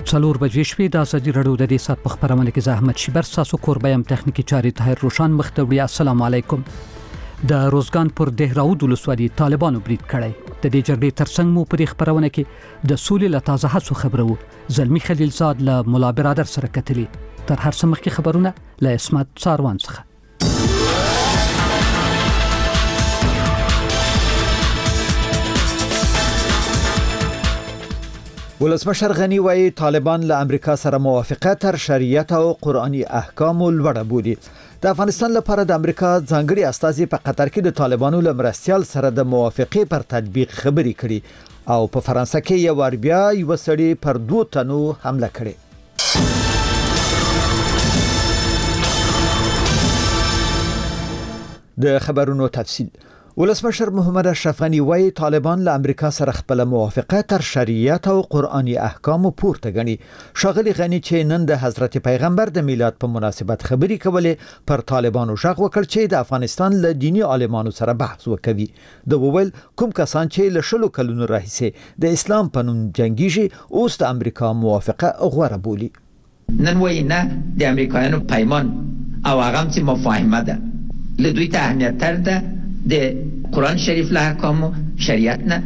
څلور بجې شوې د ازادي راډیو د دې سات په خبرونه کې زحمت شیبر ساسو کوربه يم تخنیکی چاري طاهر روشان مختوړي. السلام علیکم. د روزګان پر دهراود ولسوالۍ طالبانو برید کړی. د دې جګړې ترڅنګ مو په خبرونه کې د سولې له تازه هڅو خبرو زلمی خلیلزاد له مولا برادر سره کتلی. تر هر څه مخکې خبرونه له اسمت ساروان څخه. ولسمشر غنی وایي طالبان له امریکا سره موافقه تر شریعت او قرآني احکام لوړه بولي. د افغانستان لپاره د امریکا ځانګړي استازي په قطر کې د طالبانو له مرستيال سره د موافقې پر تطبیق خبري کړي او په فرانسه کې یو وربیا یو سړی پر 2 تنو حمله کړې. د خبرونو تفصیل. ولسمشر محمد اشرف غنی وایي طالبان له امریکا سره خپل موافقه تر شریعت او قرآني احکام پورته غني. شاغلي غنی چې نن د حضرت پیغمبر د میلاد په مناسبت خبري کولې پر طالبانو ژغ وکړ چې د افغانستان له دینی عالمانو سره بحث وکوي. د وویل کوم کسان چې له شلو کلونو راهیسې د اسلام په نوم جنگیږي اوس د امریکا موافقه غوړه بولي. نن وایي نه د امریکایانو پیمان او هغه چې مفاهمه ده له دوی ته اهمیت تر ده د قرآن شریف له احکام شریعت نه.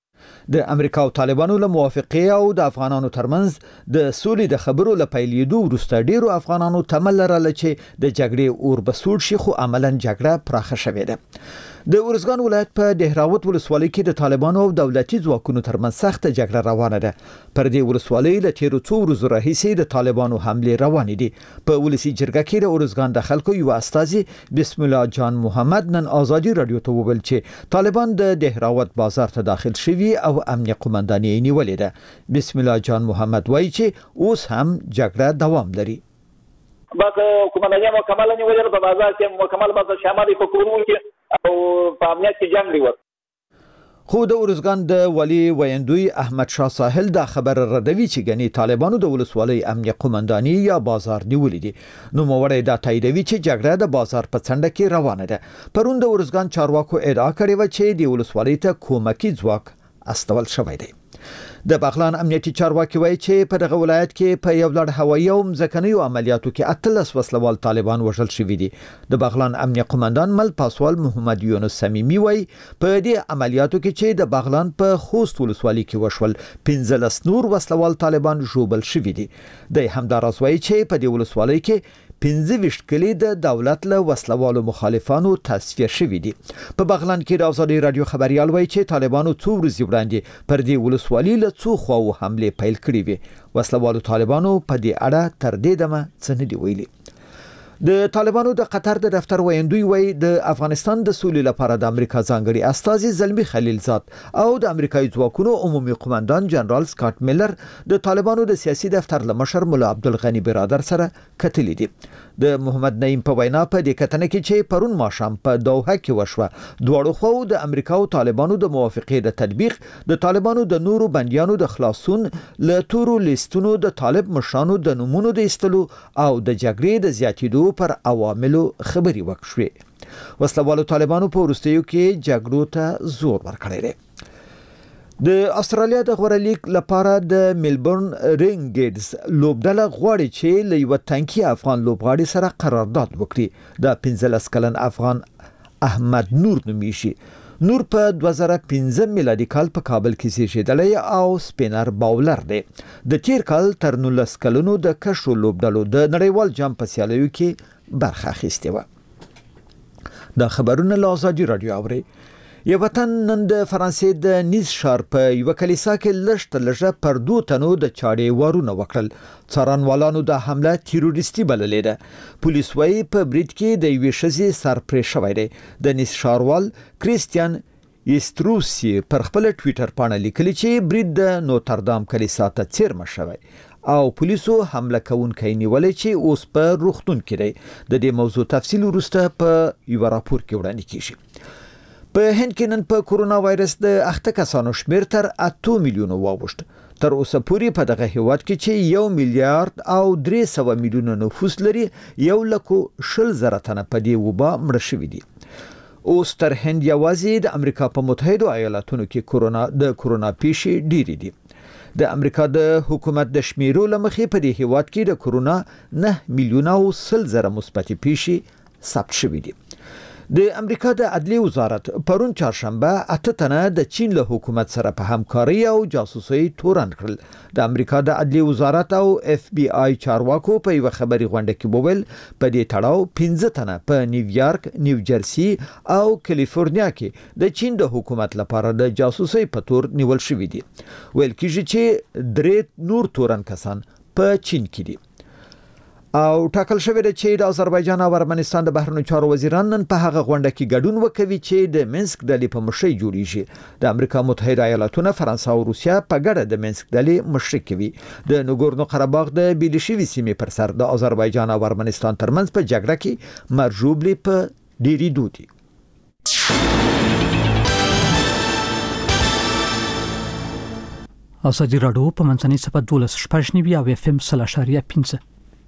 د امریکا او طالبانو له موافقه او د افغانانو ترمنځ د سولې د خبرو له پیلېدو وروسته ډیرو افغانانو تمل لرل چې د جګړې اور بسوړ شي خو عملاً جګړه پراخه شوې ده. د ورزګان ولایت په دهراود ولسوالۍ کې د طالبانو او دولتي ځواکونو ترمنځ سخت جګړه روانه ده. پر دې ولسوالۍ له تیرو څو ورځو راهیسې د طالبانو حمله روانې دي. په ولسی جرګه کې د ورزګان د خلکو یو استازي بسم الله جان محمد نن ازادي رادیو ته وویل چې طالبان د دهراود بازار ته داخل شوي او امنیه قومنداني نیولې ده. بسم الله جان محمد وایي چې اوس هم جګړه دوام لري. بس قومنداني مکمل نیولې په بازار کې مکمل بازار شامل په کورونو کې او په امنیت کې جنگ لري. خو د ورزګان د ولی ویندوی احمد شاه ساحل دا خبر ردوي چې غني طالبانو د ولسوالۍ امنیه قومنداني یا بازار نیولې دي. نو موړی دا تاییدوي چې جګړه د بازار په څنډه کې روانه ده. پرون د ورزګان چارواکو ادعا کړې و چې د ولسوالۍ ته کومکی ځواک استول شوی دی. د بغلان امنیتي چارواکي وایي چې په دغه ولایت کې په یو لړ هوایي او ځمکنیو عملیاتو کې 13 وسلوال طالبان وژل شوي دي. د بغلان امنیه قومندان مل پاسوال محمد یونس سمیمی وایي په دې عملیاتو کې چې د بغلان په خوست ولسوالۍ کې وشول 15 نور وسلوال طالبان ژوبل شوي دي. د همداراز وایي چې په دې ولسوالۍ کې 15 کلی د دولت له وسلوالو مخالفانو تصفیه شوي دي. په بغلان کې د ازادي رادیو خبريال وایي چې طالبانو څو ورځې وړاندې پر دې ولسوالۍ له څو خواو حمله پیل کړې وي. وسلوالو طالبانو په دې اړه تر دې دمه څه نه دی ویلي. د طالبانو د قطر د دفتر ویندوی وایي د افغانستان د سولې لپاره د امریکا ځانګړي استازي زلمی خلیلزاد او د امریکایي ځواکونو عمومي قومندان جنرال سکاټ میلر د طالبانو د سیاسي دفتر لمشر مولا عبدالغنی برادر سره کتلی دي. د محمد نعیم په وینا په دې کتنه کې چې پرون ماښام په دوحه کې وشوه دواړو خو د امریکا او طالبانو د موافقې د تطبیق د طالبانو د نورو بنديانو د خلاصون له تورو لیستونو د طالب مشرانو د نمونو د استلو او د جګړې د زیاتیدو پر عواملو خبري وکړي. وسلوالو طالبانو په وروستیو کې جګړو ته زور ورکړی دی. د استرالیا د غوړه لیګ لپاره د ملبورن رینګیډز لوبډله غواړي چې له یو تنکي افغان لوبغاړي سره قرارداد وکړي. د 15 کلن افغان احمد نور نومیږي. نور په 2015 میلادي کال په کابل کې زیږیدلی او سپینر باولر دی. د تیر کال تر 19 کلونو د کشو لوبډلو د نړیوال جام په سیالیو کې برخه اخیستې و. دا خبرونه له ازادي رادیو اوري. یو وطن نن د فرانسې د نیز ښار په یو کلیسا کې لږه پر 2 تنو د چاړې وارونه وکړل. څارنوالانو د حمله تیروریستي بللې ده. پولیس وايي په برید کې د یوې ښځې سر پرې شوی دی. د نیز ښاروال کریستیان یستروسی پر خپل ټویټر باندې لیکلي چې برید د نوتردام کلیسا ته څیرمه شوی او پولیسو حمله کوونکی نیولې چې اوس په روغتون کې دی. د دې موضوع تفصیل وروسته په یو راپور کې وړاندې کیږي. په هند کې نن په کورونا وایرس د 8 کسانو شمیر تر 8 میلیونو واوښت. تر اوسه پورې په دغه هیواد کې چې 1 میلیارډ او 300 میلیونه نفوس لري 1,20,000 تنه په دې وبا مړه شوي دي. اوس تر هند یوازې د امریکا په متحده ایالاتونو کې د کورونا پیښې ډېرې دي. د امریکا د حکومت د شمیرو لمخې په دې هیواد کې د کورونا 9 میلیونه او 100,000 مثبتې پیښې ثبت شوې دي. د امریکا د عدلیې وزارت پرون چهارشنبه 8 تنه د چین له حکومت سره په همکاري او جاسوسي تورن کړل. د امریکا د عدلیې وزارت او اف بی آی چارواکو په یو خبري غونډه کې وویل په دې تړاو 15 تنه په نیویارک، نیو جرسي او کالیفورنیا کې د چین د حکومت لپاره د جاسوسي په تور نیول شوې دي. ویل کېږي چې 3 نور تورن کسان په چین کې دي. او ټاکل شوی دی چې د آذربایجان او ارمنستان د بهرنیو چارو وزیران نن په هغه غونډه کې ګډون وکوي چې د منسک ډلې په مشرۍ جوړیږي. د امریکا متحده ایالاتونه، فرانسه او روسیا په ګډه د منسک ډلې مشري کوي. د نګورنو قرهباغ د بیلشوي سیمې پر سر د آذربایجان او ارمنستان ترمنځ په جګړه کې مرجوبلي په ډیری دودي. ازادي راډیو په منځنۍ صفحه 12 او اف ام 3.5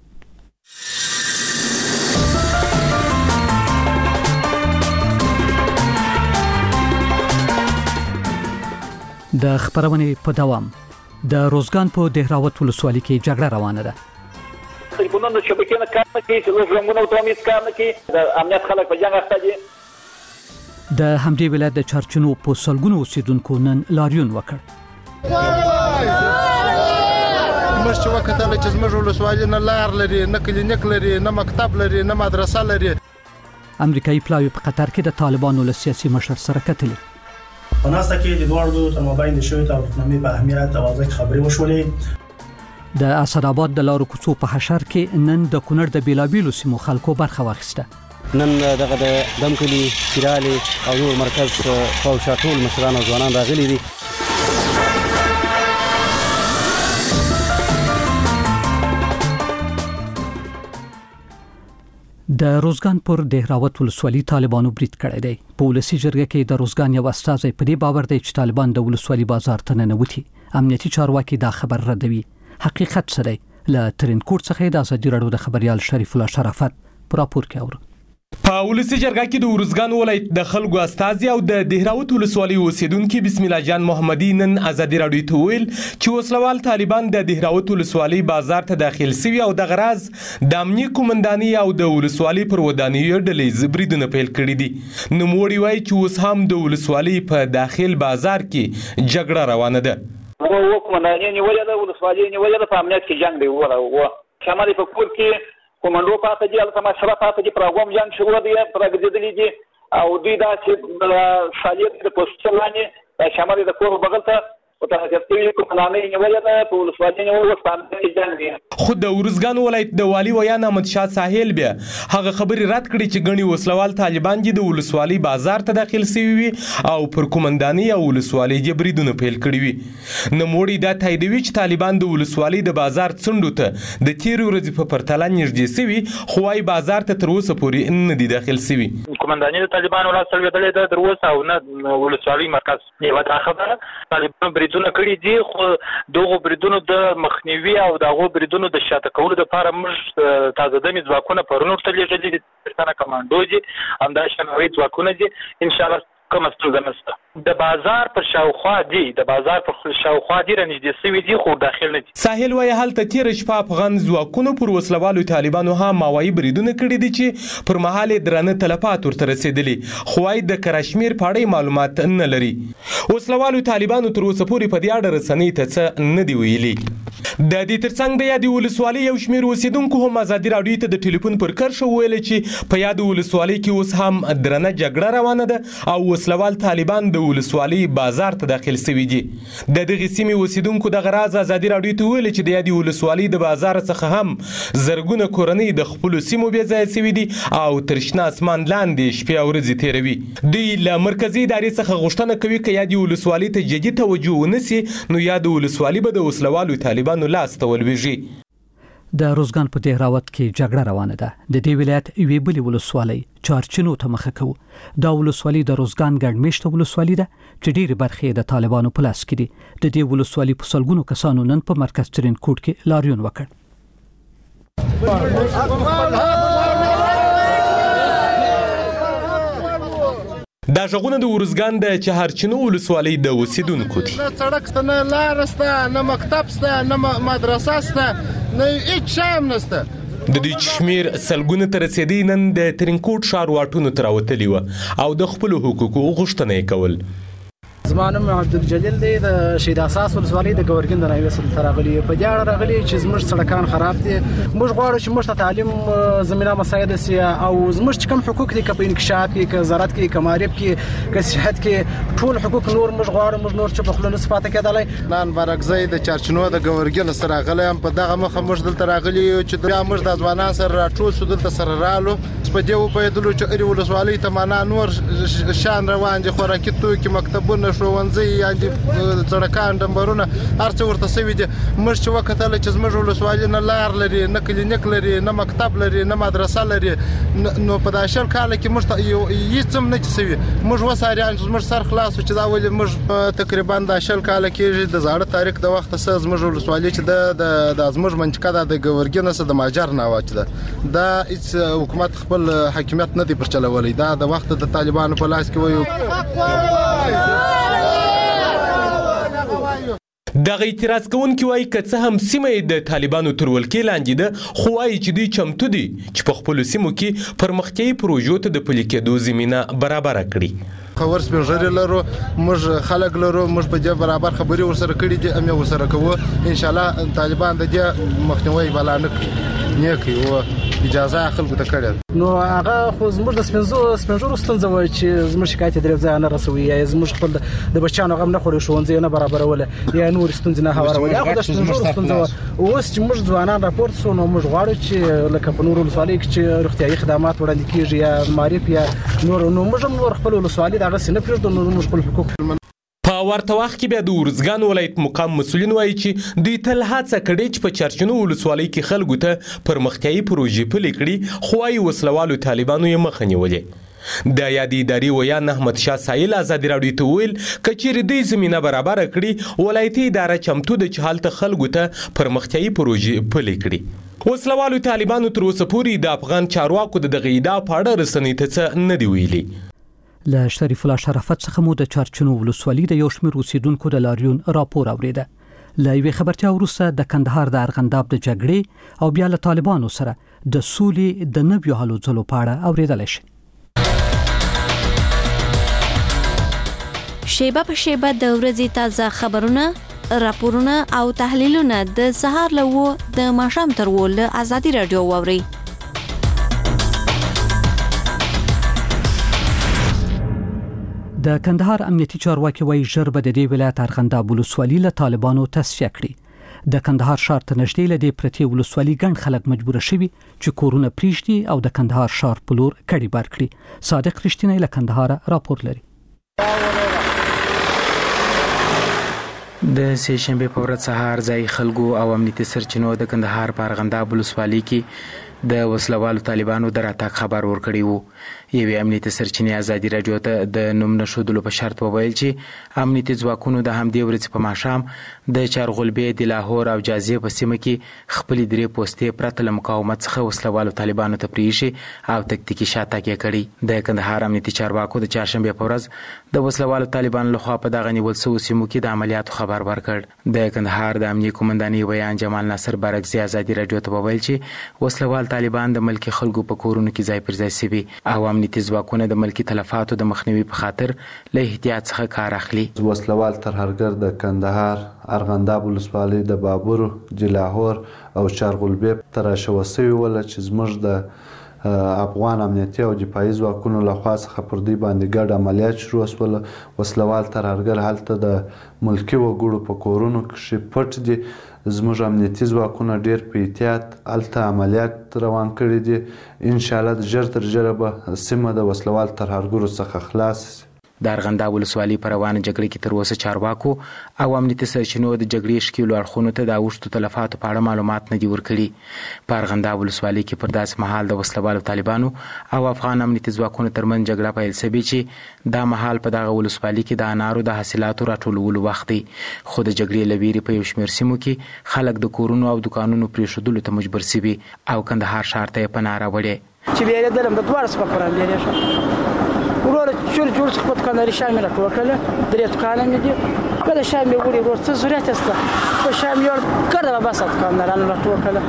د خبرونې په دوام د روزګان په دهراوت ولسوالۍ کې جګړه روانه ده. ټلیفونونه د شبکې نه کار نه کوي، چې زموږ اوتومیز کار نه کوي، د امنیت خلک په جنګ اخته دي. د همدې ولایت د چارچنو په سلګونو اوسیدونکو نن لاریون وکړ. موږ چې وکتل چې زموږ ولسوالۍ نه لار لري، نه کلینیک لري، نه مکتب لري، نه مدرسه لري. امریکایي پلاوی په قطر کې د طالبانو له سیاسي مشر سره کتلي. په ناسته کې د دوړو تر مابین د شوی تاریخنامې په اهمیت او ځکه خبرې وشولې. د اسداباد د لارو کوڅو په حشر کې نن د کونړ د بیلابیلو سیمو خلکو برخه واخیسته. نن دغه د دمکلي، پیرالي او نور مرکز خو شاټول مشران او ځوانان راغلي دي. د روزګان پر دهراوت ولسوالۍ طالبانو برید کړی دی. په ولسی جرګه کې د روزګان یو استازی په دې باور دی چې طالبان د ولسوالۍ بازار ته ننوتي. امنیتي چارواکي دا خبر ردوي. حقیقت څه دی؟ له ترینکوټ څخه د ازادي راډیو د خبريال شریف الله شرافت پر راپور کې اورو. په ولسی جرګه کې د روزګان ولایت د خلکو استازي او د دهراوت ولسوالۍ اوسیدونکو بسم الله جان محمدي نن ازادي راډیو ته ویل چې وسلوال طالبان د دهراوت ولسوالۍ بازار ته داخل سوي او د غراز د امنیي کومنداني او د ولسوالۍ پر ودانیو ډلې بریدونه پیل کړي دي. نو موړي وایي چې اوس هم د ولسوالۍ په داخل بازار کې جګړه روانه ده. وو کومنداني نیولې ده، ولسوالۍ نیولې ده، په امنیت کې جنگ دی. وره شمالي په کور کې کومندو پاتې دي، البته مشره پاتې دي، پروګرام جنگ شروع دی، پرګدلې دي او دوی دا چې شالیت د پوسټلانې شمالي د کور بغل ته او ته چې کومنداني نیولې ده په ولسوالۍ نیولې وسپانې جنگ دی. خو د روزګان ولایت د والی ویان احمد شاه ساحل بیا هغه خبري رد کړي چې غني وسلوال طالبان دي د ولسوالۍ بازار ته داخل شوي وي او پر کومنداني او ولسوالۍ جبریدونه پیل کړي وي. نو موړي دا تاییدوي چې طالبان د ولسوالۍ د بازار څنډو ته د تیر ورځې په پرتله نږدې شوي، خو وايي بازار ته تر اوسه پورې نه دي داخل شوي. کومنداني د طالبانو لا سلوېدلې ده تر اوسه او نه ولسوالۍ مرکز. یوه دا خبره طالبانو بریدونه کړي دي، خو دغه بریدونو د مخنیوي او دغه بریدونو د شاته کولو لپاره موږ تازه دمي ځواکونه پرونو ته لېږلي دي، پښتانه کمانډو دي، همدا شنوي ځواکونه دي. ان شاء الله کوم ستونزه نشته. د بازار پر شاوخوا دي، د بازار پر شاوخوا دي رنځدې سوي دي، خو داخل نه دي. ساحل وایي هلته تیر شپه افغان ځواکونو پر وسلوالو طالبانو هم ماوایي بریدونه کړي دي چې پر مهال درنه تلفات ورته رسیدلي، خو وايي د کشمیر په اړه معلومات نه لري. وسلوالو طالبانو تر اوسه پورې په دې اړه رسنۍ ته څه نه دی ویلي. د دې ترڅنګ د یادې ولسوالۍ یو شمېر اوسیدونکو هم ازادي راډیو ته د ټلیفون پر کرښه وویل چې په یاد ولسوالۍ کې اوس هم درنه جګړه روانه ده او وسلوال طالبان د ولسوالۍ بازار ته داخل شوي دي. د دغه سیمې اوسیدونکو د غراز ازادي راډیو ته ویل چې د یادې ولسوالۍ د بازار څخه هم زرګونه کورنۍ د خپل سیمو بې ځای شوي دي او تر شنه اسمان لاندې شپې او ورځې تیروي. دوی له مرکزي ادارې څخه غوښتنه کوي که یادې ولسوالۍ ته جدي توجه ونشي نو یاد ولسوالۍ به د وسلوالو طالبانو لاس ته ولویږي. د روزګان په دهراوت کې جګړه روانه ده. د دې ولایت یوې بلې ولسوالۍ چارچنو ته مخه کوو. دا ولسوالۍ د روزګان ګډمېشته ولسوالۍ ده چې ډېرې برخې د طالبانو په لاس کې دي. د دې ولسوالۍ په سلګونو کسانو نن په مرکز ترینکوټ کې لاریون وکړ. دا ژغونه د ارزګان د چهارچینو ولسوالۍ د اوسیدونکو دي. نه سړک شته، نه لار شته، نه مکتب شته، نه مدرسه شته، نه هیڅ شی هم نشته. د دې شمیر سلګونه ته رسېدی نن د ترینکوټ ښار واټونو ته راوتلي وه او د خپلو حقوقو غوښتنه یې کول. زما نوم عبدالجلیل دی، د شهید اساس ولسوالۍ د ګورګین د نایوې څخه راغلي. په دې اړه راغلي چې زموږ سړکان خراب دي. موږ غواړو چې موږ ته تعلیم زمینه مساعده سي او زموږ چې کوم حقوق دي، که په انکشاف کې، که زراعت کې، که معارف کې، که صحت کې، ټول حقوق نور موږ غواړو. موږ نور چې په خپل نس پاتې کېدلای. نن برګزی د چارچینو د ګورګین سره راغلی ام. په دغه مخه موږ دلته راغلي چې بیا موږ د ځوانان سره راټول شو، دلته سره رالو. په دې وپیدلو چې اړي ولسوالۍ ته معنا نور شان روان دي، خوراکي توکي، مکتبونه، ښوونځي، سړکان، ډمبرونه، هر څه ورته سوي دي. موږ چې وکتل چې زموږ ولسوالۍ نه لار لري، نه کلینیک لري، نه مکتب لري، نه مدرسه لري، نو په دا شل کال کې موږ ته هیڅ هم نه سوي. موږ وساریان چې موږ سر خلاص چې دا ولې موږ تقریبا د شل کال کې د زاړه تاریخ د وخت سره زموږ ولسوالۍ چې د زموږ منطقه د ګورګین سره د ماجر نه واچ ده. دا هیڅ حکومت خپل حاکمیت نه دی پر چلولای. دا د وخت د طالبانو په لاس کې وایو. دغه اعتراض کوونکي وایي که څه هم سیمه یې د طالبانو تر ولکې لاندې ده، خو وایي چې دوی چمتو دي چې په خپلو سیمو کې پرمختیایي پروژو ته د پلي کېدو زمینه برابره کړي. خبر سپینږیري لرو، موږ خلک لرو، موږ په دې برابر خبرې ورسره کړي دي، هم ورسره کوو. ان شاء الله طالبان د دې مخنیوي بلا نه کوي او اجازه خلکو ته کړي. نو هغه خو زموږ د سپینږیرو ستونزه وایي چې زموږ شکایت درې ځای نه رسوي، یا زموږ خپل د بچیانو غم نه خوري، ښوونځي نه برابروله، یا نور ستونزې نه هوارول. یا خو د سپینږیرو ستونزه اوس چې موږ ځوانان راپورټ شو، نو موږ غواړو چې لکه په نورو ولسوالیو کې چې روغتیایي خدمات وړاندې کیږي، یا معارف، یا نو موږ هم نور خپل ولسوالۍ دغه سینه پرېږدو، نو موږ خپل حقوق. په ورته وخت کې بیا د ارزګان ولایت مقام مسؤلین وایي چې دوی تل هڅه کړې چې په چارچینو ولسوالۍ کې خلکو ته پرمختیایي پروژې پلي کړي، خو وايي وسلوالو طالبانو یې مخه نیولې. د یادې ادارې ویان احمد شاه سایل ازادي راډیو ته ویل که چیرې دوی زمینه برابره کړي، ولایتي اداره چمتو ده چې هلته خلکو ته پرمختیایي پروژې پلي کړي. وسلوالو طالبانو تر اوسه پورې د افغان چارواکو د دغه ادعا په اړه رسنۍ ته څه نه دی ویلي. له شریف الله شرافت څخه مو د چارچینو ولسوالۍ د یو شمېر اوسیدونکو د لاریون راپور اوریده. له یوې خبرتیا وروسته د کندهار د ارغنداب د جګړې او بیا له طالبانو سره د سولې د نویو هلو ځلو په اړه اوریدلی شي. شیبه په شیبه د ورځې تازه خبرونه، راپورونه او تحلیلونه د سهار له 9 د ماښام تر 10 له ازادي راډیو واورئ. د کندهار امنیتي چارواکي وایي ژر به د دې ولایت ارغنداب ولسوالۍ له طالبانو تصفیه کړي. د کندهار ښار ته نږدې له دې پرتې ولسوالۍ ګڼ خلک مجبور شوي چې کورونه پریږدي او د کندهار ښار په لور کډې بار کړي. صادق رښتینی له کندهار راپور لري. د سه شنبه په ورځ سهار ځای خلکو او امنیتي سرچینو د کندهار په ارغنداب ولسوالۍ کې د وسلوالو طالبانو د راتګ خبر ورکړی وو. یوې امنیتي سرچینې ازادي راډیو ته د نوم نښودلو په شرط وویل چې امنیتي ځواکونو د همدې ورځې په ماښام د چارغلبې د لاهور او جازیه په سیمه کې خپلې 3 پوستې پرته له مقاومت څخه وسلوالو طالبانو ته پریښي او تکتیکي شاتګ یې کړی. د کندهار امنیتي چارواکو د چهارشنبه په ورځ د وسلوالو طالبانو لخوا په دغه نیول شویو سیمو کې د عملیاتو خبر ورکړ. د کندهار د امنیتي قومندانۍ ویان جمال ناصر بارګزي ازادي راډیو ته وویل چې وسلوال طالبان د ملکی خلکو په کورونو کې ځای پر ځای سوي او امنیتي ځواکونه د ملکی تلفاتو د مخنیوي په خاطر له احتیاط څخه کار اخلي. وسلوال ترهګر د کندهار ارغنداب ولسوالۍ د بابور، جلاهور او چارغلبې تراشل شوي ول چې زموږ د افغان امنیتي او دفاعي ځواکونو لخوا څخه پر دوی باندې ګډ عملیات شروع شول. وسلوال ترهګر هلته د ملکی وګړو په کورونو کې پټ دي. زموږ امنیتي ځواکونه ډیر په احتیاط هلته عملیات روان کړي دي. ان شاء الله ژر تر ژره به سیمه د وسلوال ترهګرو څخه خلاص شي. د ارغنداب ولسوالۍ په روانه جګړه کې تر اوسه چارواکو او امنیتي سرچینو د جګړې ښکېلو اړخونو ته د اوښتو تلفاتو په اړه معلومات نه دي ورکړي. په ارغنداب ولسوالۍ کې پر داسې مهال د وسلوالو طالبانو او افغان امنیتي ځواکونو ترمنځ جګړه پیل شوې چې دا مهال په دغه ولسوالۍ کې د انارو د حاصلاتو راټولولو وخت دی. خو د جګړې له ویرې په یو شمېر سیمو کې خلک د کورونو او دوکانونو پرېښودلو ته مجبور شوي او کندهار ښار ته یې پناه راوړې. چې بیرېدلم د دواړو څخه پر بیرې شو ورور چور جوړ څه په کانداري شامل راټوکله درې کاله مې دي کله شامل وړي ورور څه ضرورت است په شامل کړه بس ات کاندارانو راټوکله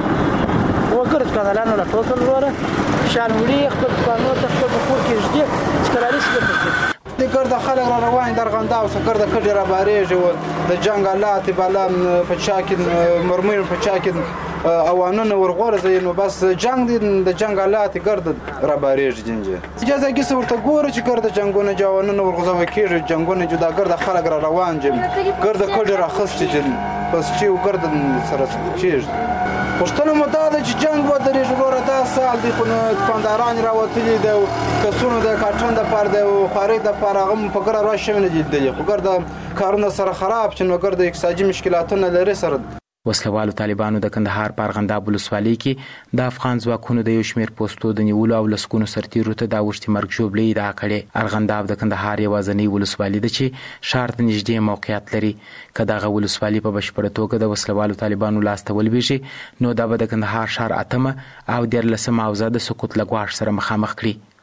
وګرځ کاندارانو راټوکله ورور شامل خپل قانون ته خپل کور کې ځي سکرالي سپورت د ګرد خلک را روان در غندا او ګرد کډي را باریږي د جنگالات بلا په چاکین مرمر په چاکین اوانونه ورغورځي نو بس جنگ د جنگالات ګرد را باریږي جنجه اجازه کې څورته ګوره چې ګرد جنگونه جوانونه ورغځوي کېږي جنگونه جدا ګرد خلک را روان جم ګرد کډي را خسته جن بس چې ګرد سره کېږي پښتنو مداله چې جنگ ودرې جوړه دا سال دی په کانداران راوتلي دی کسونو د کاټن د پاره د خاري د پاره غم په ګر راشمنه دي خو ګرد کارونه سره خراب چې نو ګرد اقتصادي مشکلاتونه لري سره وسلوالو طالبانو د کندهار په ارغنداب ولسوالۍ کې د افغان ځواکونو د یو شمېر پوسټو د نیولو او لسګونو سرتیرو ته د اوښتې مرګ ژوبلې ادعا کړې. ارغنداب د کندهار یوازینۍ ولسوالي ده چې ښار ته نږدې موقعیت لري. که دغه ولسوالي په بشپړه توګه د وسلوالو طالبانو لاسته ولویږي نو دا به د کندهار ښار 8 او 14 حوزه د سقوط له ګواښ سره مخامخ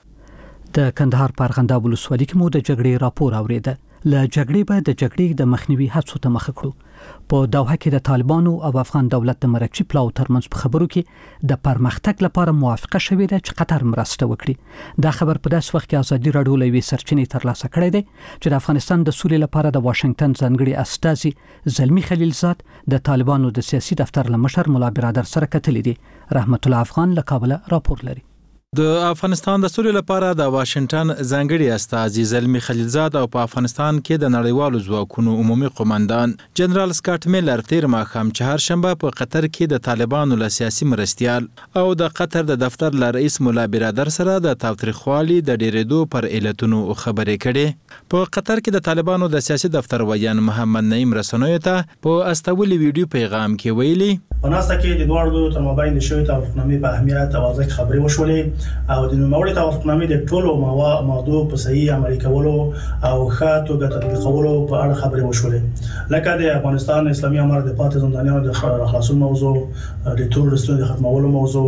کړي. د کندهار په ارغنداب ولسوالۍ کې مو د جګړې راپور اوریده. له جګړې به د جګړې د مخنیوي هڅو ته مخه کړو. په دوحه کې د طالبانو او افغان دولت د مرکزي پلاو ترمنځ په خبرو کې د پرمختګ لپاره موافقه شوې ده چې قطر مرسته وکړي. دا خبر په داس وخت کې ازادي راډیو لوي سرچینې ترلاسه کړې ده چې د افغانستان د سولې لپاره د واشنگټن ځانګړي استازي زلمی خلیلزاد د طالبانو د سیاسي دفتر لمشر مولا برادر سره کتلې دي. رحمت الله افغان له کابل راپور لري. د افغانستان د سولې لپاره د واشنگټن ځانګړي استازي زلمی خلیلزاد او په افغانستان کې د نړیوالو ځواکونو عمومي قومندان جنرال سکاټ میلر تیر ماښام چهارشنبه په قطر کې د طالبانو له سیاسي مرستیال او د قطر د دفتر له رئیس مولا برادر سره د تاوتریخوالي د ډیرېدو پر علتونو خبرې کړې. په قطر کې د طالبانو د سیاسي دفتر ویان محمد نعیم رسنوي ته په استولي ویډیو پیغام کې ویلي په ناسته کې د دوړو تر مابین د شوی توافقنامې په اهمیت او ځکه خبرې وشولې او د نوموړي توافقنامې د ټولو موضوع په صحیح عملي کولو او ښه توګه تطبیقولو په اړه خبرې وشولې لکه د افغانستان اسلامي امارت د پاتې زندانیانو د خلاصون موضوع د تروریستونو د ختمولو موضوع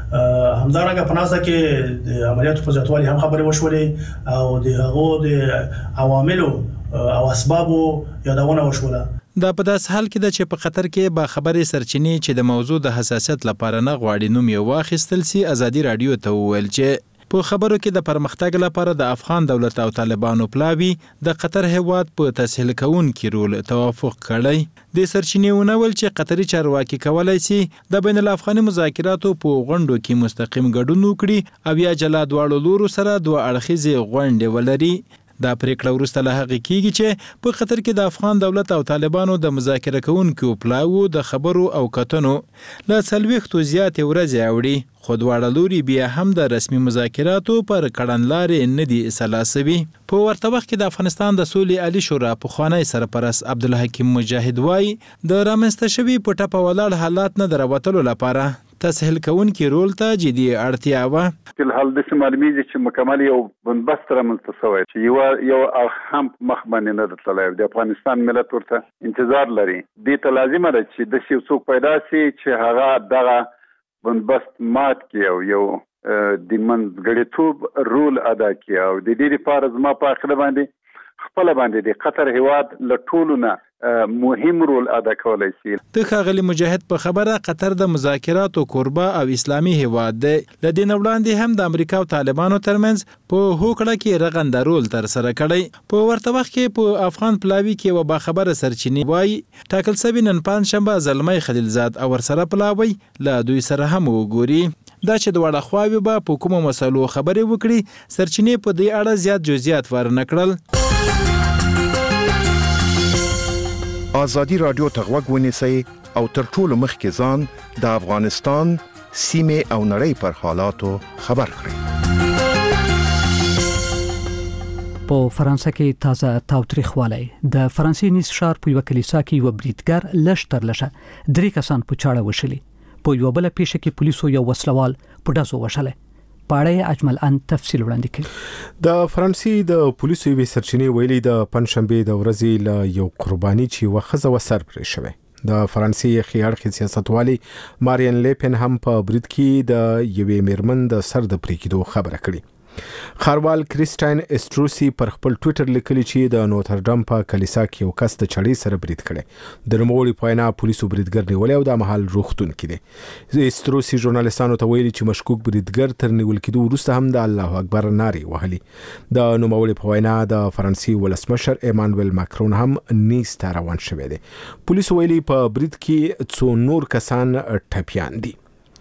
همدارنګه په ناسته کې د عملیاتو په زیاتوالي هم خبرې وشولې او د هغو د عواملو او اسبابو یادونه وشوله. دا په داس حال کې د چې په قطر کې با خبرې سرچینې چې د موضوع د حساسیت لپاره نه غواړي نوم یې واخیستل سي ازادي رادیو ته وویل چې په خبرو کې د پرمختګ لپاره د افغان دولت او طالبانو پلاوی د قطر هیواد په تسهیل کوونکي رول توافق کړی. د سرچینې ونول چې قطري چارواکي کولای شي د بین الافغاني مذاکراتو په غونډو کې مستقیم ګډون وکړي او یا جلا دواړو لورو سره دوه اړخیزې غونډې ولري. دا پریکړه وروسته له هغې کېږي چې په قطر کې د افغان دولت او طالبانو د مذاکره کوونکو پلاوو د خبرو او کتنو له 40 زیاتې ورځې اوړي خو دواړه لوري بیا هم د رسمي مذاکراتو پر کړنلارې نه دي اصلاسوي. په ورته وخت کې د افغانستان د سولې عالی شورا پخوانی سرپرست عبدالحکیم مجاهد وایي د رامنځته شوي په ټپه ولاړ حالات نه د راوتلو لپاره تسهیل کوونکي رول ته جدي اړتیا وه. فل حال د معلومیږي چې مکمل یو بندبست رامنځته شوی چې یو هم مخ باندې نه تللی د افغانستان ملت ورته انتظار لري. دې ته لازمه ده چې د څوک پیدا شي چې هغه دغه بندبست مات کړي او یو د منځګړیتوب رول ادا کړي او د دې لپاره زما په عقیده باندې خپل باندې د قطر هیواد له ټولو نه مهم رول ادا کولای شي. د ښاغلي مجاهد په خبره قطر د مذاکراتو کوربه او اسلامي هیواد دی. له دې نه وړاندې هم د امریکا او طالبانو ترمنځ په هوکړه کې رغنده رول ترسره کړی. په ورته وخت کې په افغان پلاوي کې یوه باخبره سرچینې وایي ټاکل سوي نن پنجشنبه زلمی خلیلزاد او ورسره پلاوی له دوی سره هم وګوري. دا چې دواړه خواوې به په کومو مسلو خبرې وکړي سرچینې په دې اړه زیات جزئیات ورنه کړل. ازادي رادیو ته غوږ ونیسئ او تر ټولو مخکې ځان د افغانستان سیمې او نړۍ پر حالاتو خبر کړئ. په فرانسه کې تازه تاوتریخوالی د فرانسې نیس ښار په یو کلیسا کې یو بریدګر لشتر لشه 3 کسان په چاړه وشلي. په یو بل پیښه کې پولیسو یو وسلوال په ډزو وشله. پاړې اجمل ان تفصیل وړاندې کړي. د فرانسې د پولیسو یوې سرچینې ویلي د پنځشنبه د ورځې له یو قرباني چې وخزه وسر پرې شوی. د فرانسې خیاړخي سیاستوالي مارین لیپن هم په برید کې د یوې میرمن د سر د پرې کېدو خبره کړې. خاروال کریسټاین استروسی پر خپل ټوئیټر لیکلی چې د نوتردام په کلیسا کې یو کس د چړې سره برید کړي. د نوموړي په وینا پولیسو بریدګر نیولې او د مهال روغتون کې دي. استروسی ژورنالیستانو ته ویلي چې مشکوک بریدګر تر نیول کېدو وروسته هم د الله اکبر نارې وهلي. د نوموړي په وینا د فرانسې ولسمشر ایمانوئل ماکرون هم نیز ته روان شوی دی. پولیسو ویلي په برید کې څو نور کسان ټپیان دي.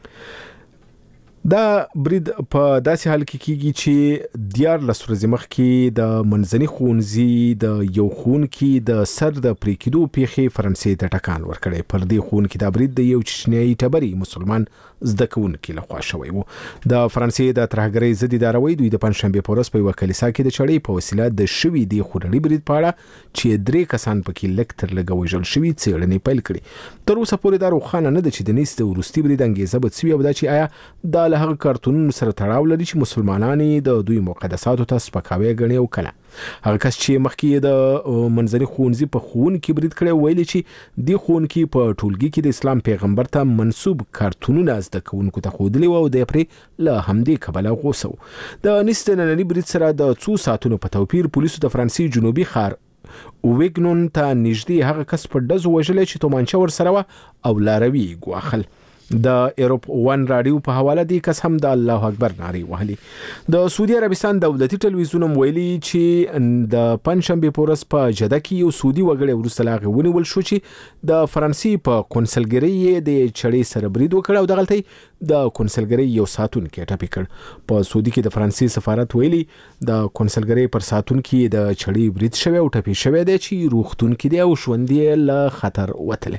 دا برید په داسې حال کې کیږي چې 14 ورځې مخکې د منځني ښوونځي د یو ښوونکي د سر د پرې کېدو پیښې فرانسې ته ټکان ورکړی. پر دې ښوونکي دا برید د یو چچنیایي ټبري مسلمان زده کوونکي لخوا شوی و. د فرانسې د ترهګرۍ ضد اداره دوی د پنځشنبې په ورځ په یوه کلیسا کې د چړې په وسیله د شوي د خونړي برید په اړه چې 3 کسان پکې لږ تر لږه وژل شوي څېړنې پیل کړي. تر اوسه پورې دا روښانه نه ده چې د نیس د وروستي برید انګېزه به څه وي او دا چې آیا دا له هغه کارتونونو سره تړاو لري چې مسلمانان د دوی مقدساتو ته سپکاوی ګڼي او کنه. هغه کس چې مخکې د منځني ښوونځي په ښوونکي برید کړی ویلي چې د ښوونکي په ټولګي کې د اسلام پیغمبر ته منسوب کارتونونه زده کوونکو ته ښودلي وو او د پرې له همدې کبله غوسه و. د نیس د ننني برید سره د څو ساعتونو په توپیر پولیسو د فرانسې جنوبي ښار ویګنون ته نږدې هغه کس په ډزو وژلی چې تومانچه ورسره وه او لاروي یې ګواښل. د ایروپ 1 رادیو په حواله دی کس هم د الله اکبر نارې وهلي. د سعودي عربستان دولتي ټلویزیون ویلي چې د پنځشنبې په ورځ په جده کې یو سعودي وګړی وروسته لا ونیول شو چې د فرانسې په قونسلګرۍ د چړې سره برید وکړ او دغلته د قونسلګرۍ یو ساتونکی ټپي کړ. په سعودي کې د فرانسې سفارت ویلي د قونسلګرۍ پر ساتونکي د چړې برید شوی او ټپي شوی دی چې روغتون کې دی او ژوند یې له خطر وتلی.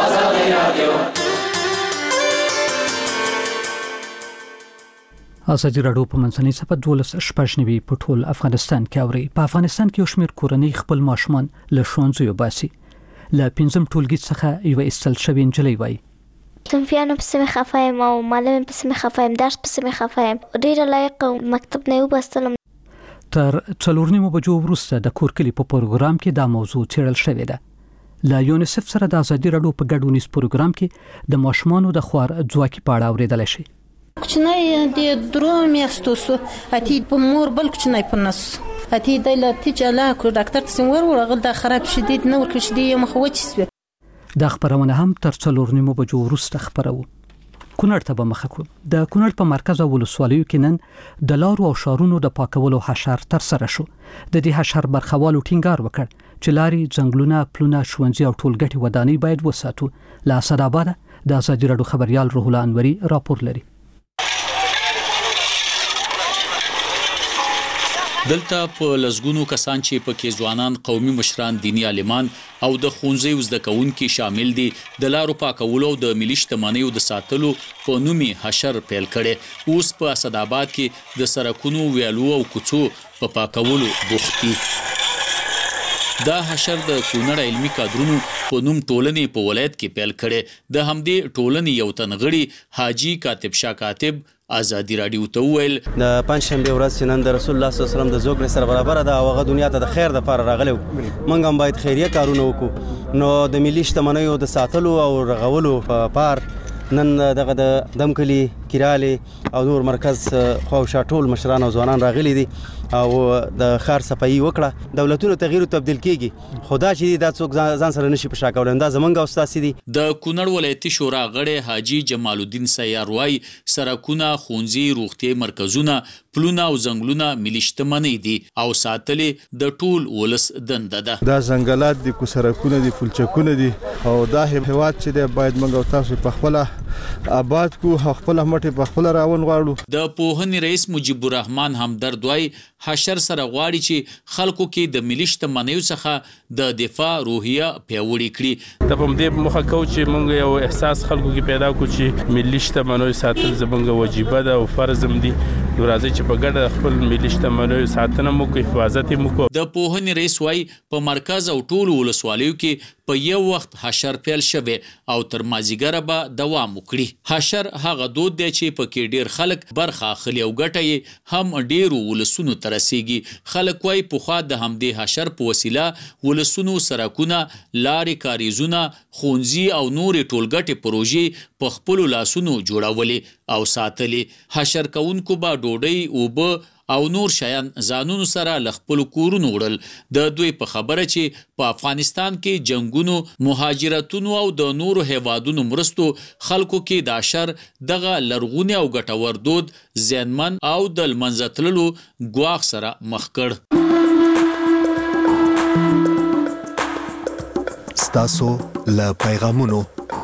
ازادي راډیو په منځنۍ صفحه 12 په ټول افغانستان کې اوري. په افغانستان کې یو شمېر کورنۍ خپل ماشومان له ښوونځیو باسي. له 5م ټولګي څخه یو ایستل شوی نجلۍ وایي صنفیانو پسې مې خفه یم او معلم پسې مې خفه یم، درس پسې مې خفه یم، ډېره لایقه مکتب نه وبستلم. تر 4 بجو وروسته د کورکلي په پروګرام کې دا موضوع څېړل شوې ده. له یونیسف سره د ازادي راډیو په ګډونیز پروګرام کې د ماشومانو د خوار ځواکي په اړه اورېدل شي. کوچنی د درو میاشتو سو اتی په مور بل کوچنی په نس اتی د لتی چلا کو ډاکټر څنګه ورغل د خراب شدید نو ورکه شدید مخ وچسوي. د خبرونه هم تر 4 بجو وروسته خبرو. کونړ ته به مخه کړو. د کونړ په مرکز او ولسوالیو کې نن د لارو او شارونو د پاکولو حشر تر سره شو. د دې حشر برخوالو ټینګار وکړ چې لاري، ځنګلونه، پلونه، ښوونځي او ټولګټي ودانۍ باید وساتو. له اسداباد د ازادي راډیو خبريال روح الله انوري راپور لري. دلته په لزګونو کسان چې پکې ځوانان، قومي مشران، دینی عالمان او د ښوونځیو زده کوونکي شامل دي د لارو پاکولو او د ملي شتمنیو د ساتلو په نومي حشر پیل کړي. اوس په اسداباد کې د سړکونو، ویالو او کوڅو په پاکولو بوخت دي. دا حشر د کونړ علمي کادرونو په نوم ټولنې په ولایت کې پیل کړي. د همدې ټولنې یو تنغړي حاجی کاتب شاه کاتب ازادي راډیو ته ویل د پنځشنبه ورځ چې نن د رسول الله صلی الله علیه وسلم د زوګ سره برابر ده او هغه دنیا ته د خیر لپاره راغلی موږ هم باید خیریه کارونه وکړو. نو د ملي شتمنیو د ساتلو او رغولو په پار نن دغه د دمکلي، کیراله او نور مرکز خواوشا ټول مشران او ځوانان راغلي دي او د ښار صفایي وکړه. دولتونو تغییر او تبديل کیږي، خدا چې دا څوک ځان سره نشي په شا کولای. دا زمونږ او ستاسو دي. د کونړ ولایتي شورا غړی حاجی جمال الدین سیار وای سرکونه، ښوونځي، روغتي مرکزونه، پلونه او ځنګلونه ملي شتمنۍ دي او ساتلې د ټول ولس دنده ده. دا ځنګلات دي، کو سرکونه دي، پلچکونه دي او دا هیواد چې دی باید موږ او تاسو په خپل آباد کو خپل مټي په خپل راون غواړو. د پوهنې رئیس مجيب الرحمن همدرد وای حشر سره غواړي چې خلکو کې د ملي شتمنیو څخه د دفاع روحیه پیاوړې کړي. د پمدې مخه کو چې موږ یو احساس خلکو کې پیدا کو چې ملي شتمنیو ساتل زموږ واجبہ ده او فرض هم دي. راځي چې په ګډه خپل ملي شتمنیو ساتنه مو کوي، حفاظت مو کوي. د پوهنې رئیس وای په مرکز او ټول ولسوالیو کې په یو وخت حشر پیل شوه او تر مازیګره به دوام وکړي. حشر هغه دود دی چې پکې ډیر خلک برخه اخلي او ګټه هم ډیرو ولسونو ته رسیږي. خلک وای په خوا د همدې حشر په وسیله ولسونو سرکونه، لارې، کاریزونه، ښوونځي او نورې ټولګټې پروژې په خپلو لاسونو جوړولې او ساتلې. حشر کوونکو به ډوډۍ، اوبه او نور شیان ځانونو سره له خپلو کورونو وړل. د دوی په خبره چې په افغانستان کې جنگونو، مهاجرتونو او د نورو هیوادونو مرستو خلکو کې د شر دغه لرغونی او ګټور دود زیانمن او د لمنځه تللو ګواښ سره مخ کړ. ستاسو له پیغامونو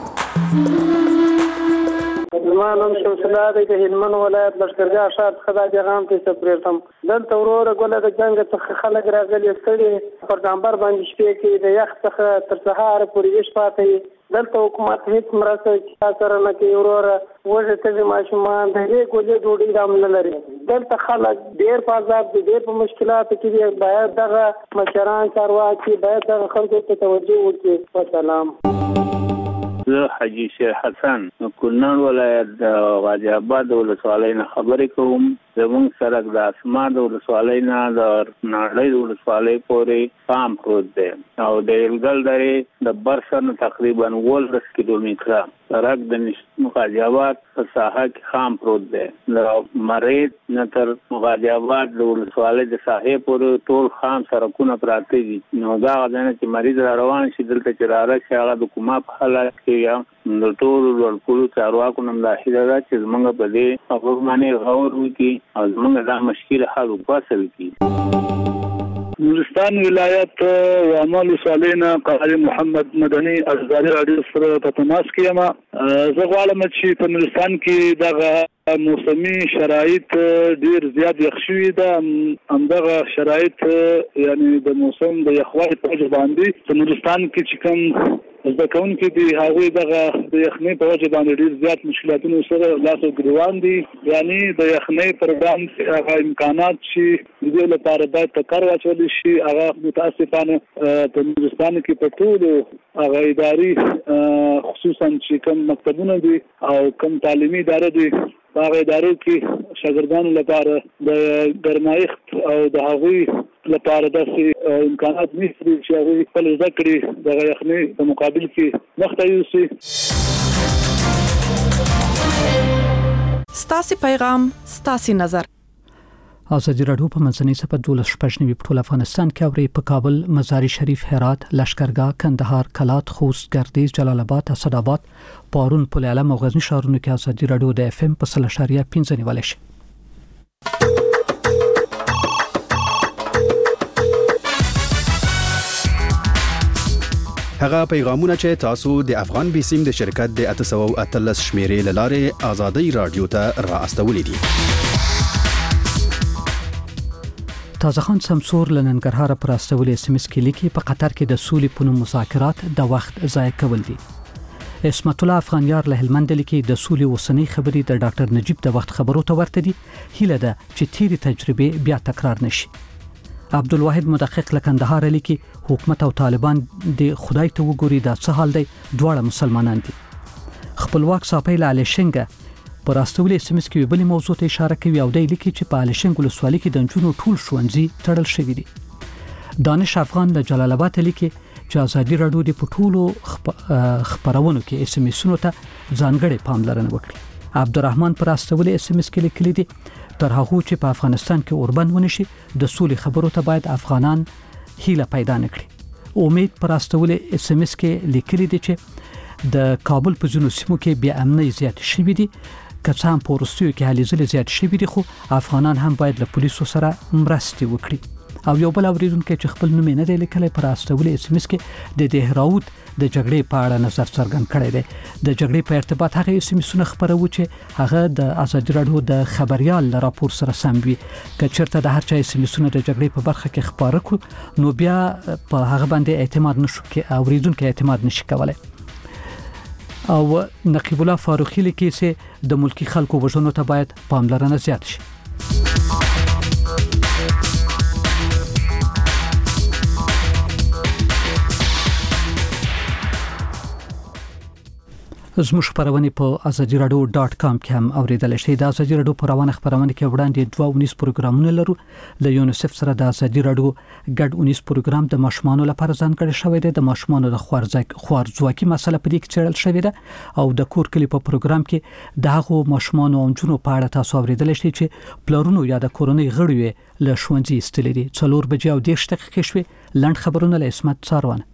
زما نوم شمس الله دی، د هلمند ولایت لښکرګاه ښار څخه دا پیغام ته سپریږم. دلته وروره ګله د جنګ څخه خلک راغلي ستړي پر ډامبر باندې شپې کې د یخ څخه تر سهاره پورې ویش پاتې وي. دلته حکومت هیڅ مرسته چا سره نه کوي. وروره وږې تږي ماشومان د هغې ګولې ډوډۍ هم نه لري. دلته خلک ډېر په عذاب دي، ډېر په مشکلاتو کې دي. باید دغه مشران چارواکي باید دغه خلکو ته توجه وکړي. وسلام. زه حاجي شیر حسن کونړ ولایت د غازي آباد ولسوالۍ نه خبرې کوم. زموږ سړک د اسمار د ولسوالۍ نه د ناړۍ د ولسوالۍ پورې پام پروت دی او د یلګل درې د برسر نه تقریبا 18 کیلومتره سړک د غازي آباد په ساحه کې خام پروت دی. د مرید نه تر غازي آباد د ولسوالۍ د ساحې پورې ټول خام سړکونه پراته دي. نو دا غواړي چې مریض را روان شي دلته چې رارسي هغه د کومه په حالت کې یا د ټول ورکولو چارواکو نم داخله ده چې زمونږ په دې خبرو باندې غور وکړي او زمونږ دا مشکل حل وکړي. نورستان ولایت وامل ولسوالینا قاری محمد مدني ازادي رادیو سره په تماس کې یم. زه غواړم چې په نورستان کې دغه موسمي شرایط ډیر زیات یخ شوي ده. همدغه شرایط یعنی د موسم د یخوالي په وجه باندې په نورستان کې چې کوم زده کوونکي دي هغوی دغه د یخنۍ په وجه باندې ډیر زیات مشکلاتونو سره لاس او ګریوان دي. یعنی د یخنۍ پر وړاندې هغه امکانات چې د دې لپاره باید په کار واچول شي هغه متاسفانه په نورستان کې په ټولو هغه اداري خصوصا چې کوم مکتبونه دي او کوم تعلیمي اداره دي هغه ادارو کې شاګردانو لپاره د ګرمایښت او د هغوی لپاره داسې امکانات نشته چې هغوی خپل زده کړي د یخنۍ په مقابل کې مخته یوسي. ستاسو پیغام ستاسو نظر. ازادي راډیو په منځنۍ صفحه 12 په ټول افغانستان کې اوري په کابل، مزار شریف، هرات، لشکرګاه، کندهار، کلات، خوست، ګردیز، جلال آباد، اسداباد، پارون، پل علم او غزنی ښارونو کې ازادي راډیو د FM په 0.5 نیولای شي. هغه پیغامونه چې تاسو د افغان بیسیم د شرکت د 813 شمیرې لاره ازادي رادیو ته را استولې دي. تازه خان سمسور لننګرهار پر استولې SMS کې لیکي په قطر کې د سولې په نوم مذاکرات د وخت ضایع کول دي. اسمت الله افغانیار له هلمند لیکي د سولې وسنۍ خبرې د ډاکټر نجیب د وخت خبرو ته ورته دي. هیله ده چې تیری تجربه بیا تکرار نشي. عبدالواحد مدقق لکندهار لیکي حکومت او طالبان د خدای ته وګوري دا څه حال دی، دواړه مسلمانان دي. خپلواک صاحب له علشنګ پر استولې SMS کې بل موضوع ته اشاره کوي او د لیکي چې په علشنګ ولسوالۍ کې د جنونو ټول ښوونځي تړل شوی دي. دانش افغان د جلال آباد لیکي چې ازادي راډیو د پټولو خبرونو کې SMS-ونو ته ځانګړي پاملرنه وکړي. عبدالرحمن پر استولې SMS کې لیکلي دي تر هغه چې په افغانستان کې اوربند ونشي د سولې خبرو ته باید افغانان هیله پیدا نکړي. امید پر استولې SMS کې لیکلي دي چې د کابل په ځینو سیمو کې بیا امنیت زیات شوی دی، که څه هم په وروستیو کې هلې ځلې زیات شوي دي، خو افغانان هم باید له پولیسو سره مرستې وکړي. او یو بل اوریدونکي چې خپل نوم نه دی لیکلی پر استولې SMS کې د دهراود د جګړې په اړه نظر څرګند کړی دی. د جګړې په ارتباط هغه SMS-ونه خبرو چې هغه د ازادي راډیو د خبريال راپور سره سم وي. که چېرته د هر چا SMS-ونه د جګړې په برخه کې خبره کړو نو بیا په هغه باندې اعتماد نشو کې اوریدونکي اعتماد نشي کولای. او نقیب الله فاروقی لیکي چې د ملکی خلکو وژنو ته باید پاملرنه زیات شي. زموږ خبرونه په azadiradyo.com کې هم اوریدل شئ. د ازادي رادیو په روانه خبرونه کې وړاندې 2 پروګرامونه لرو. له یونیسف سره د ازادي رادیو ګډ 19 پروګرام د ماشومانو لپاره ځانګړی شوی دی. د ماشومانو د خوارځواکي مسله په دې کې چیرل شوی دی او د کور کلی په پروګرام کې د هغو ماشومانو او جنونو په اړه تاسو اوریدل شئ چې پلرونو یا د کورنۍ غړي له ښوونځي استلې دي. 4 بجې او 10 دقیقې شوې. لاند خبرونه له اسمت څاروان.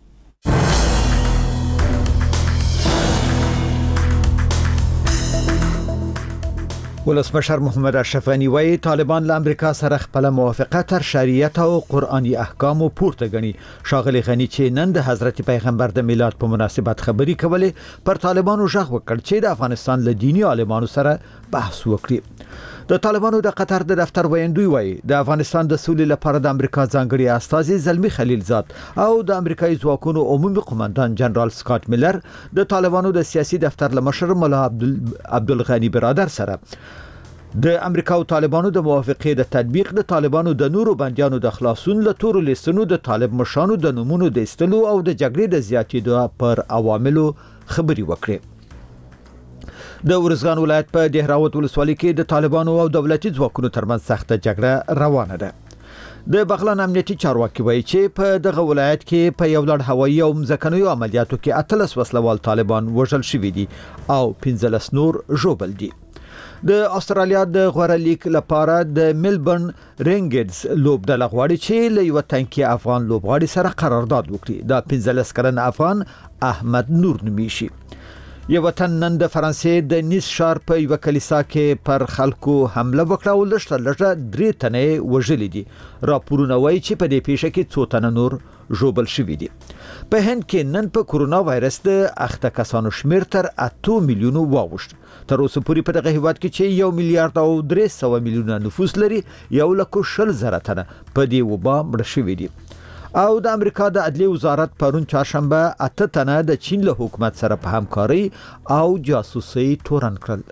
ولسمشر محمد اشرف غنی وایي طالبان له امریکا سره خپل موافقه تر شریعت او قرآني احکام پورته غني. شاغلي غنی چې نن د حضرت پیغمبر د میلاد په مناسبت خبري کولې پر طالبانو ژغ وکړ چې د افغانستان له دینی عالمانو سره بحث وکړي. د طالبانو د قطر د دفتر ویندوی وایي د افغانستان د سولې لپاره د امریکا ځانګړي استازي زلمی خلیلزاد او د امریکایي ځواکونو عمومي قومندان جنرال سکاټ میلر د طالبانو د سیاسي دفتر لمشر مولا عبدالغنی برادر سره د امریکا او طالبانو د موافقې د تطبیق د طالبانو د نورو بنديانو د خلاصون له تورو لیستونو د طالب مشانو د نمونو د استلو او د جګړې د زیاتېدو پر عواملو خبري وکړي. د ورزګان ولایت په دهراوت ولسوالۍ کې د طالبانو او دولتي ځواکونو ترمنځ سخته جګړه روانه ده. د بغلان امنیتي چارواکي وایي چې په دغه ولایت کې په یو لړ هوایي او مځکنیو عملیاتو کې 13 وسلوال طالبان وژل شوي دي او 15 نور ژوبل دي. د استرالیا د غوړه لیگ لپاره د ملبورن رینګرز لوبډله غواړي چې له یو تنکي افغان لوبغاړي سره قرارداد وکړي. د 15 کلن افغان احمد نور نومیشي. یو وطن نن د فرانسې د نیس ښار په یو کلیسا کې پر خلکو حمله وکړه او لږه 3 تنه وژل دي. راپورونه وایي چې په دې پیښه کې 2 تنه نور ژوبل شوي دي. په هند کې نن په کورونا وایرس د اخته کسانو شمیر تر 8 میلیونو واوښت. تر اوسه پورې په دغه هیواد کې چې 1 میلیارډ او 300 میلیونه نفوس لري 1,40,000 تنه په دې وبا مړ شوي دي. او د امریکا د عدلیه وزارت پرون چهارشنبه 8 تنه د چین له حکومت سره په همکاري او جاسوسي تورن کړل.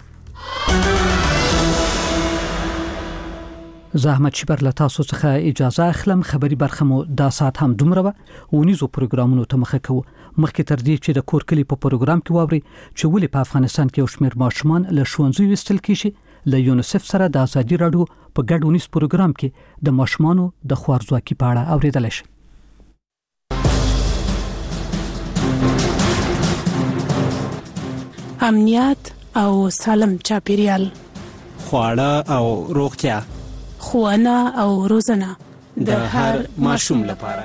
زحمت شبر له تاسو څخه اجازه اخلم. خبري برخه مو دا ساعت هم دومره و ونیزو پروګرامونو ته مخه کوو. مخکې تر دې چې د کور کلی په پروګرام کې واوري چې ولې په افغانستان کې یو شمېر ماشومان له ښوونځي وستل کیږي. له یونیسف سره د ازادي رادیو په ګډ 19 پروګرام کې د ماشومانو د خوارځواکي په اړه اوریدل شي. امنیت او سالم چاپیریال، خواړه او روغتیا، ښوونه او روزنه د هر ماشوم لپاره.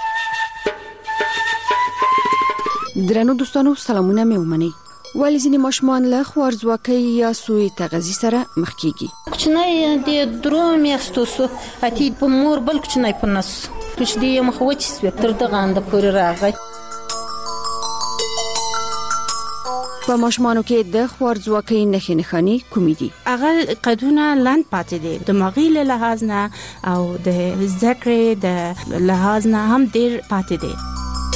درنو دوستانو سلامونه مې ومنئ. ولی ځینې ماشومان له خوارځواکۍ یا سوء تغذیې سره مخ کیږي. کوچنی د 3 میاشتو سو اتی په مور بل کوچنی په نس کوچ دی مخ وچ سو تر دغه اند پورې راغی. په ماشومانو کې د خوارځواکۍ نښې نښانې کومې دي؟ هغه قدونه لاند پاتې دي. دماغي له لحاظ نه او د ذکر د لحاظ نه هم ډیر پاتې دي.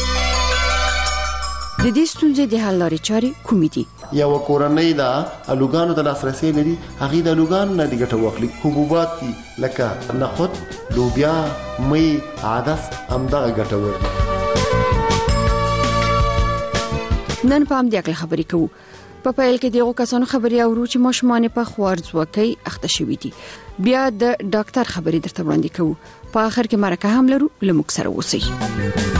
د دې ستونزې د حل لارې چارې کومې دي؟ یو کورنۍ دا الوګانو د لاسرسي لري، هغه د الوګانو نه د ګټه واخلي. حبوبات دي لکه نخود، لوبیا، مې، عدس همدغه ګټه ورکړي. نن په همدې اړه خبرې کوو. په پیل کې دغه کسانو خبري اورو چې ماشومان په خوارځواکۍ اخته شوي دي. بیا د ډاکټر خبري درته وړاندې کوو. په اخر کې مرکه هم لرو. لموږ سره اوسئ.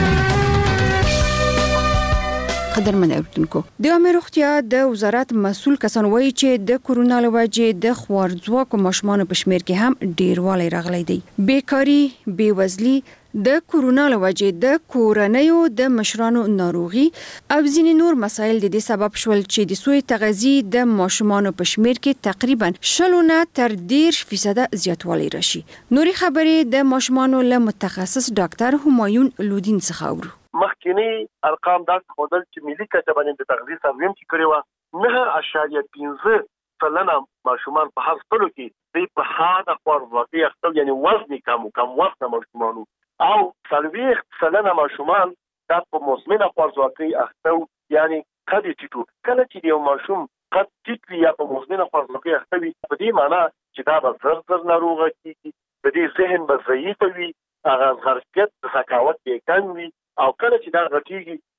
قدرمن اوریدونکو، د عامه روغتیا د وزارت مسؤل کسان وایي چې د کورونا له وجې د خوارځواکو ماشومانو په شمیر کې هم ډیروالی راغلی دی. بیکاری، بیوزلي، د کورونا له وجې د کورنیو د مشرانو ناروغي او ځینې نور مسایل د دې سبب شول چې د سوء تغذیې د ماشومانو په شمیر کې تقریبا 0 تر 10% زیاتوالی راشي. نوري خبرې د ماشومانو له متخصص ډاکټر همایون لودین څخه اورو. مخکینی ارقام دا خودل چې ملي کچه باندې د تغذیه سرویم چې کړی و 9.5% ماشومان په هر ټولو کې د په حاده خوارځواکۍ اخته، یعنی وزن کم وزن ماشومان او 40% ماشومان د په مزمنه خوارځواکۍ اخته، یعنی قد ټیټو. کله چې یو ماشوم قد ټیټ وي یا په مزمنه خوارځواکۍ اخته وي، په دې معنی چې دا به زر ناروغه کیږي، د دې ذهن به ضعیف وي، هغه ظرفیت د ثقافت کې کم وي، او کله چې دا غټیږي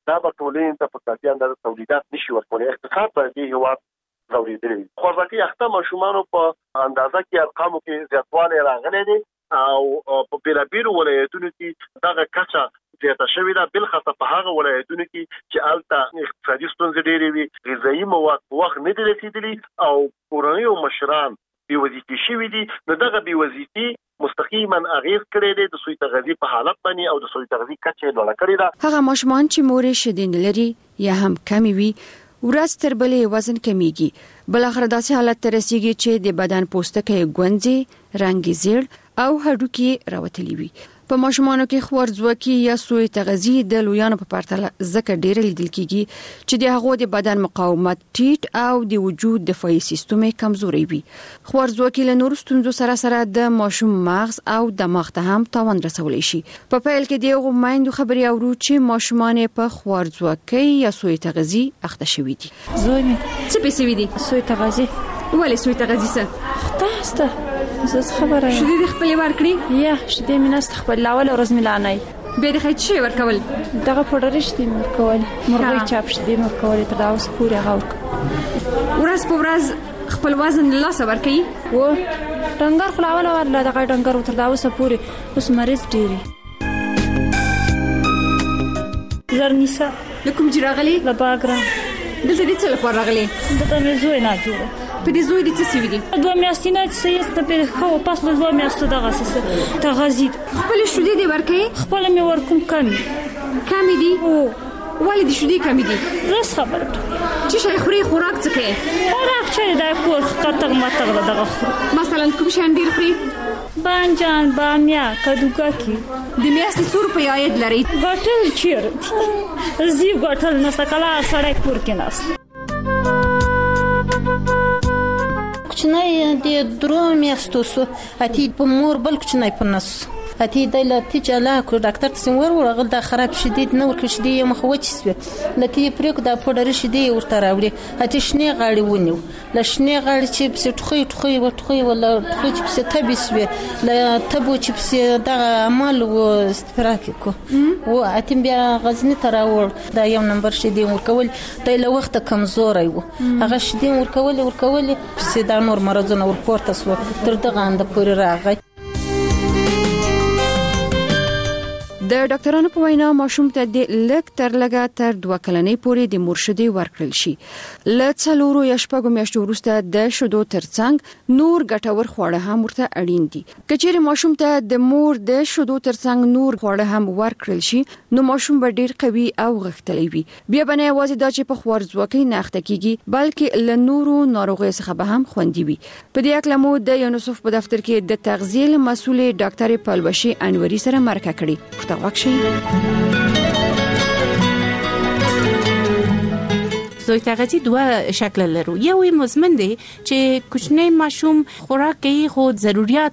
دا به ټولنې ته په کافي اندازه تولیدات نشي ورکولی. اقتصاد په دې هیواد ځورېدلی. خوارځواکي اخته ماشومانو په اندازه کې ارقامو کې زیاتوالی راغلی دی او په بېلابېلو ولایتونو کې دغه کچه زیاته شوې ده، بالخصوص په هغه ولایتونو کې چې هلته اقتصادي ستونزې ډېرې وي، غذایي مواد په وخت نه دي رسېدلي او کورنۍ او مشران بېوظیفې شوي دي. نو دغه بېوظیفي مستقیما اغېز کړی دی د سوی تغذیې په حالت باندې او د سوی تغذیې کچه یې لوړه کړې ده. هغه ماشومان چې مورې شیدې نه لري یا هم کمې وي ورځ تر بلې وزن کمیږي، بلاخره داسې حالت ته رسیږي چې د بدن پوستکی ګونځي، رنګ زیړ او هډوکي راوتلي وي. په ماشومانو کې خوارځواکي یا سوء تغذیه د لویانو په پرتله ځکه ډېر لیدل کیږي چې د هغو د بدن مقاومت ټیټ او د وجود دفاعي سیستم کمزوري وي. خوارځواکي له نورو ستونزو سره د ماشوم مغز او دماغ ته هم تاوان رسولی شي. په پیل کې د هغو میندو خبرې اورو چې ماشومان په خوارځواکي یا سوء تغذیه اخته شوي دي. زوی مې څه پېښې دي؟ سوء تغذیه. ولې سوء تغذیه څه؟ تاسو زه خبره یم. شیدې خپل ورکړي؟ یا شیدې مې نست خپل لاول ورځ مې لانای. به د خېټ شي ورکول؟ دغه پوډر شیدې مې ورکول. مرغۍ چاپ شیدې مې ورکول تر دا اوس پورې هغه ورځ په ورځ خپل وزن له لاسه ورکړي؟ و ډنګر خو لاول ورله دغه ډنګر تر دا اوس پورې اوس مریض ډېری. زرنیسا لکم چې راغلي؟ له باګرام. دلته دې څه لپاره راغلي؟ دلته مې زوی نه جوړه. په دې زوی دې څه سوي دي؟ 2 میاشتې نه چې یې ست په هو پاس له 2 میاشتو دغه څه تغذیه. خپل شودې دې ورکې؟ خپل مې ورکوم کمی دي؟ او ولې دې شودې کمی دي؟ زه خبر چې شي خوري خوراک څه کوي؟ خوراک چې دا کور خطر ماته دغه مثلا کوم شان ډیر خوري؟ بانجان، بامیا، کدوګاکی. د میاشتې څو روپۍ عاید لري؟ ګټل چیرته زی ګټل نه سکلا سړی کور کې ناس. کوچنی د 3 میاشتو سو اتی په مور بل کوچنی په نس اتی د لتی چلا کو ډاکټر څنګه ورغل دا خراب شدید نه ورکړ شدی مخ وچسوي لتی پرېک دا پودر شدی ورته راوړي اتی شنه غاړي ونیو لشنه غاړي چې په ټخوي ولا ټخوي چې تبسوي لا تبو چې دا عمل و استراک کو و اتی بیا غزنی تراور دا یو نمبر شدی ورکول د له وخت کمزوري و هغه شدی ورکول چې دا نور مرزونه ورپورته سو تر دغه اند پورې راغی. د ډاکټرانو په وینا ماشوم ته د لږ تر لږه تر 2 کلنۍ پورې د مرشدي ورکړل شي. له 4 یا 5 میاشتو وروسته د شیدو ترڅنګ نور ګټور خواړه هم ورته اړین دي. کچېرې ماشوم ته د مور د شیدو ترڅنګ نور خواړه هم ورکړل شي نو ماشوم به ډیر قوي او غښتلی وي. بیا به نه یوازې دا چې په خوارځواکۍ نه اخته کیږي بلکې له نورو ناروغیو څخه به هم خوندي وي. په دې اړه مو د یونیسف په دفتر کې د تغذیه مسؤل ډاکټر پلوشي انوري سره مرکه کړې. سوء تغذیه 2 شکل لرو. یو مزمن دی چې کوچنی ماشوم خوراک کوي خو ضرورت